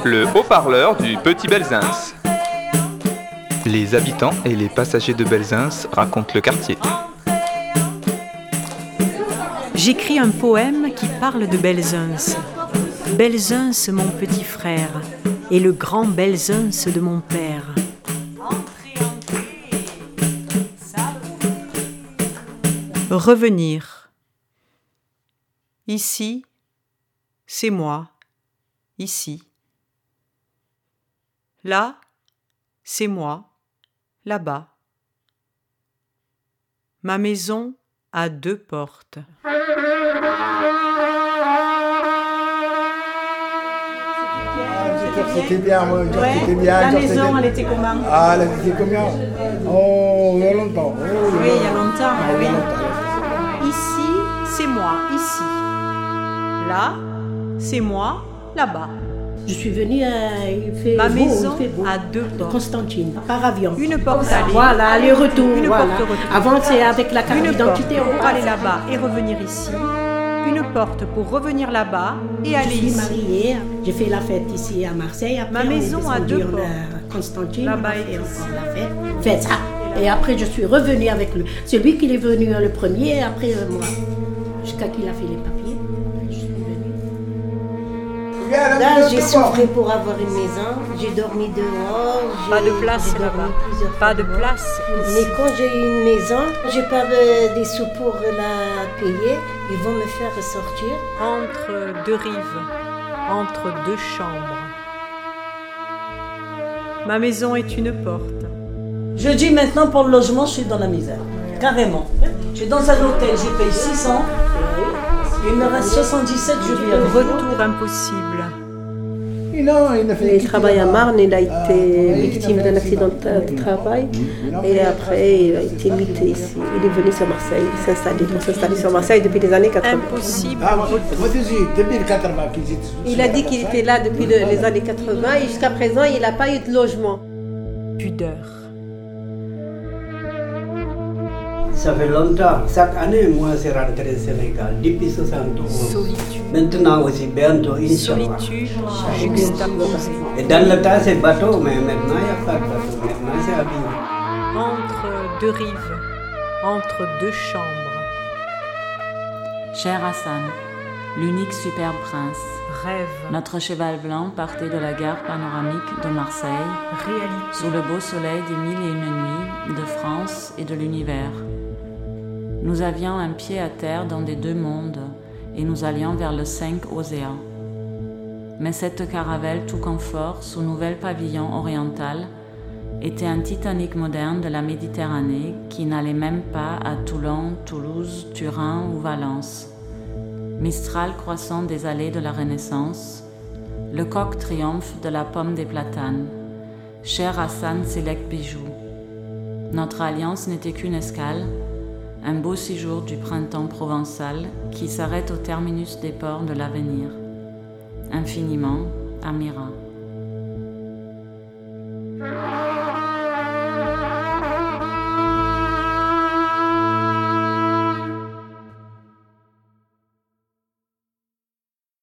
le haut-parleur du Petit Belzins. Les habitants et les passagers de Belzins racontent le quartier. J'écris un poème qui parle de Belzins. Belzins, mon petit frère, et le grand Belzins de mon père. Revenir. Ici, c'est moi, ici. Là, c'est moi, là-bas. Ma maison a 2 portes. C'était bien, moi, c'était bien. La maison, elle était comment? Ah, elle était comment? Oh, il y a longtemps. Oui, il y a longtemps. Oui. Ici, c'est moi, ici. Là, c'est moi, là-bas. Je suis venue, il fait Ma beau, maison il fait beau. a 2 portes. Constantine, par avion. Une porte aller. Voilà, aller-retour. Une Voilà. porte retour. Avant, c'est avec la carte Une porte d'identité. pour aller là-bas et revenir ici. Une porte pour revenir là-bas et Je aller suis ici. mariée, j'ai fait la fête ici à Marseille. Après, Ma maison a 2 portes. Constantine, Là-bas on a et fait ici. encore la fête. Faites ça. Et après, je suis revenue avec celui qui est venu le premier, et après moi. Jusqu'à qu'il a fait les papiers. Après, je suis venue. Là, j'ai souffert pour avoir une maison. J'ai dormi dehors. Pas de place j'ai dormi là-bas. plusieurs Pas fois de dehors. place Mais ici. quand j'ai eu une maison, j'ai pas des sous pour la payer. Ils vont me faire sortir. Entre 2 rives, entre 2 chambres. Ma maison est une porte. Je dis maintenant pour le logement, je suis dans la misère. Carrément. Je suis dans un hôtel, j'ai payé 600. Il me reste 77, je vis avec. Retour impossible. Il travaille à Marne, il a été victime d'un accident de travail et après il a été muté ici. Il est venu sur Marseille, il s'est installé pour s'installer sur Marseille depuis les années 80. Impossible. Il a dit qu'il était là depuis les années 80 et jusqu'à présent il n'a pas eu de logement. Pudeur. Ça fait longtemps. Chaque année, moi, c'est rentré au Sénégal, depuis 71. Solitude. Maintenant aussi, bientôt, Inch'Allah. Solitude juxtaposée. Et dans le temps, c'est bateau, mais maintenant, il n'y a pas de bateau. Maintenant, c'est avion. Entre 2 rives, entre 2 chambres. Cher Hassan, l'unique superbe prince, Rêve, notre cheval blanc partait de la gare panoramique de Marseille, réalité. sous le beau soleil des 1001 nuits de France et de l'univers. Nous avions un pied à terre dans des 2 mondes et nous allions vers le 5 océans. Mais cette caravelle tout confort sous nouvel pavillon oriental était un Titanic moderne de la Méditerranée qui n'allait même pas à Toulon, Toulouse, Turin ou Valence. Mistral croissant des allées de la Renaissance, le coq triomphe de la pomme des platanes. Cher Hassan Select Bijou. Notre alliance n'était qu'une escale, un beau séjour du printemps provençal qui s'arrête au terminus des ports de l'avenir. Infiniment, Amira.